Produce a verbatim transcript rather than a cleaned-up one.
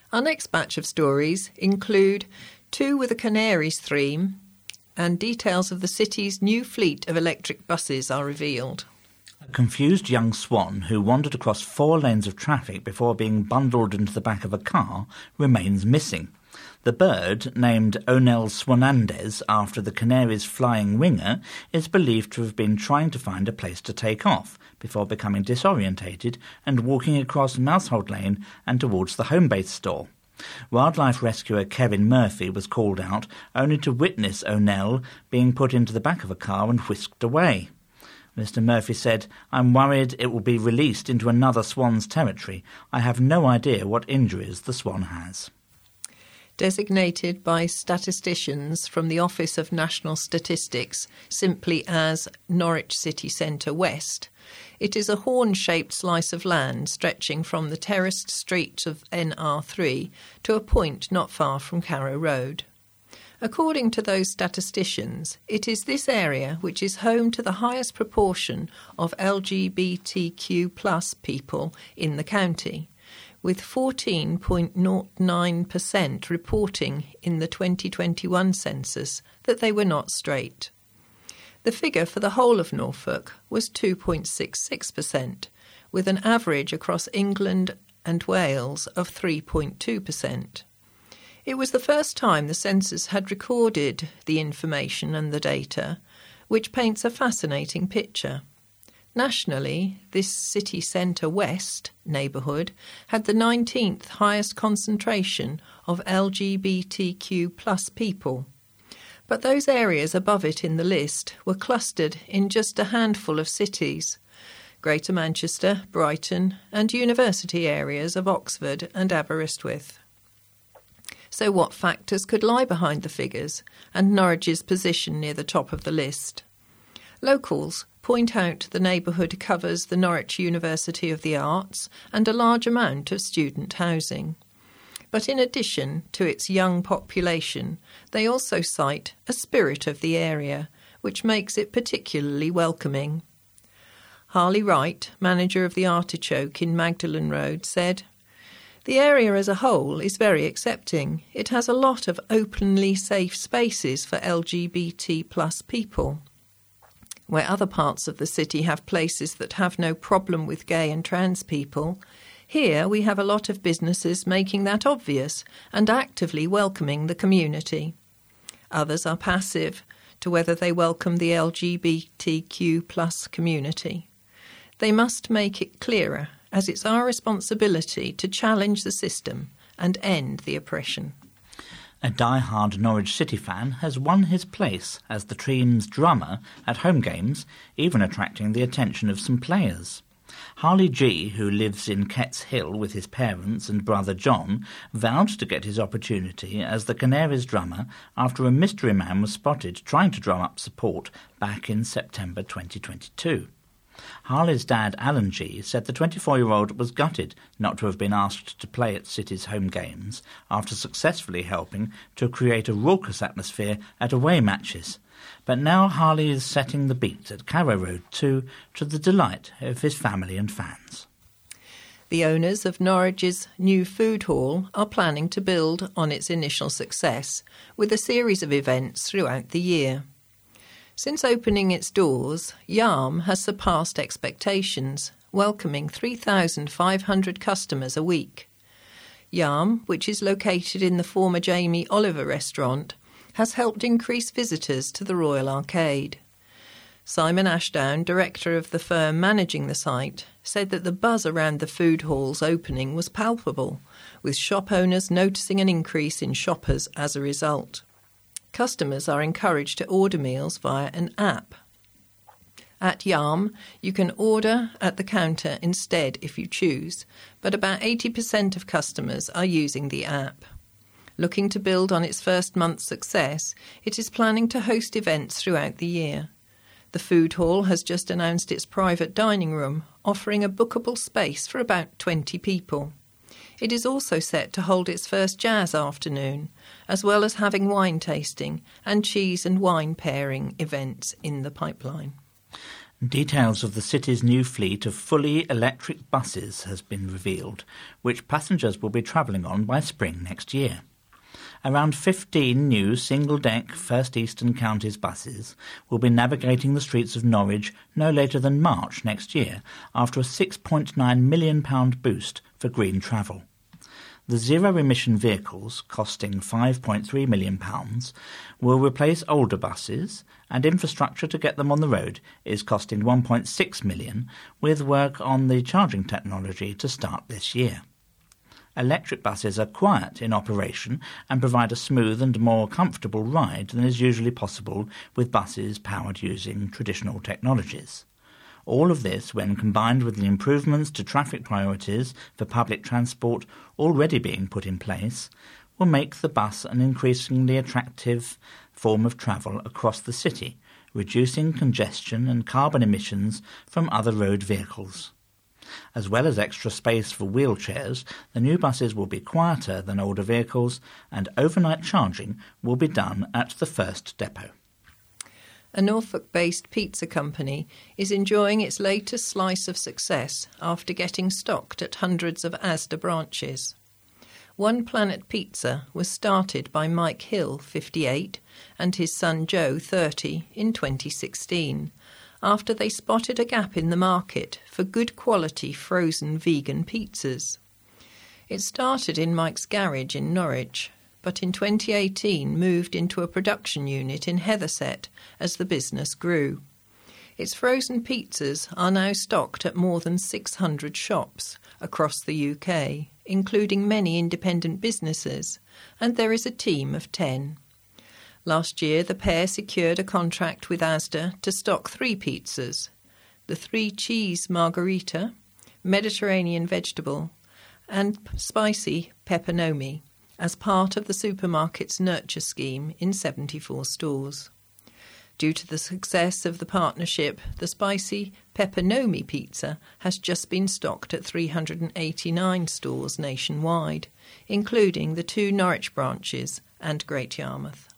Our next batch of stories include two with a Canaries theme, and details of the city's new fleet of electric buses are revealed. A confused young swan who wandered across four lanes of traffic before being bundled into the back of a car remains missing. The bird, named Onel Swanandes after the Canaries' flying winger, is believed to have been trying to find a place to take off before becoming disorientated and walking across Mousehold Lane and towards the Homebase store. Wildlife rescuer Kevin Murphy was called out only to witness Onel being put into the back of a car and whisked away. Mister Murphy said, "I'm worried it will be released into another swan's territory. I have no idea what injuries the swan has." Designated by statisticians from the Office of National Statistics simply as Norwich City Centre West, it is a horn-shaped slice of land stretching from the terraced street of N R three to a point not far from Carrow Road. According to those statisticians, it is this area which is home to the highest proportion of L G B T Q plus people in the county, with fourteen point zero nine percent reporting in the twenty twenty-one census that they were not straight. The figure for the whole of Norfolk was two point six six percent, with an average across England and Wales of three point two percent. It was the first time the census had recorded the information and the data, which paints a fascinating picture. Nationally, this city centre west neighbourhood had the nineteenth highest concentration of L G B T Q plus people. But those areas above it in the list were clustered in just a handful of cities: Greater Manchester, Brighton, and university areas of Oxford and Aberystwyth. So what factors could lie behind the figures and Norwich's position near the top of the list? Locals point out the neighbourhood covers the Norwich University of the Arts and a large amount of student housing. But in addition to its young population, they also cite a spirit of the area, which makes it particularly welcoming. Harley Wright, manager of the Artichoke in Magdalen Road, said, "The area as a whole is very accepting. It has a lot of openly safe spaces for L G B T plus people. Where other parts of the city have places that have no problem with gay and trans people, here we have a lot of businesses making that obvious and actively welcoming the community. Others are passive to whether they welcome the L G B T Q plus community. They must make it clearer, as it's our responsibility to challenge the system and end the oppression." A die-hard Norwich City fan has won his place as the team's drummer at home games, even attracting the attention of some players. Harley G, who lives in Ketts Hill with his parents and brother John, vowed to get his opportunity as the Canaries drummer after a mystery man was spotted trying to drum up support back in September twenty twenty-two. Harley's dad, Alan G, said the twenty-four-year-old was gutted not to have been asked to play at City's home games after successfully helping to create a raucous atmosphere at away matches. But now Harley is setting the beat at Carrow Road too, to the delight of his family and fans. The owners of Norwich's new food hall are planning to build on its initial success with a series of events throughout the year. Since opening its doors, Yarm has surpassed expectations, welcoming three thousand five hundred customers a week. Yarm, which is located in the former Jamie Oliver restaurant, has helped increase visitors to the Royal Arcade. Simon Ashdown, director of the firm managing the site, said that the buzz around the food hall's opening was palpable, with shop owners noticing an increase in shoppers as a result. Customers are encouraged to order meals via an app. At Yarm, you can order at the counter instead if you choose, but about eighty percent of customers are using the app. Looking to build on its first month's success, it is planning to host events throughout the year. The food hall has just announced its private dining room, offering a bookable space for about twenty people. It is also set to hold its first jazz afternoon, as well as having wine tasting and cheese and wine pairing events in the pipeline. Details of the city's new fleet of fully electric buses has been revealed, which passengers will be travelling on by spring next year. Around fifteen new single-deck First Eastern Counties buses will be navigating the streets of Norwich no later than March next year, after a six point nine million pounds boost for green travel. The zero-emission vehicles, costing five point three million pounds, will replace older buses, and infrastructure to get them on the road is costing one point six million pounds, with work on the charging technology to start this year. Electric buses are quiet in operation and provide a smooth and more comfortable ride than is usually possible with buses powered using traditional technologies. All of this, when combined with the improvements to traffic priorities for public transport already being put in place, will make the bus an increasingly attractive form of travel across the city, reducing congestion and carbon emissions from other road vehicles. As well as extra space for wheelchairs, the new buses will be quieter than older vehicles, and overnight charging will be done at the first depot. A Norfolk-based pizza company is enjoying its latest slice of success after getting stocked at hundreds of Asda branches. One Planet Pizza was started by Mike Hill, fifty-eight, and his son Joe, thirty, in twenty sixteen, after they spotted a gap in the market for good quality frozen vegan pizzas. It started in Mike's garage in Norwich, but in twenty eighteen moved into a production unit in Heatherset as the business grew. Its frozen pizzas are now stocked at more than six hundred shops across the U K, including many independent businesses, and there is a team of ten. Last year, the pair secured a contract with Asda to stock three pizzas: the three cheese margherita, Mediterranean vegetable, and spicy pepperoni, as part of the supermarket's nurture scheme in seventy-four stores. Due to the success of the partnership, the spicy pepperoni pizza has just been stocked at three hundred eighty-nine stores nationwide, including the two Norwich branches and Great Yarmouth.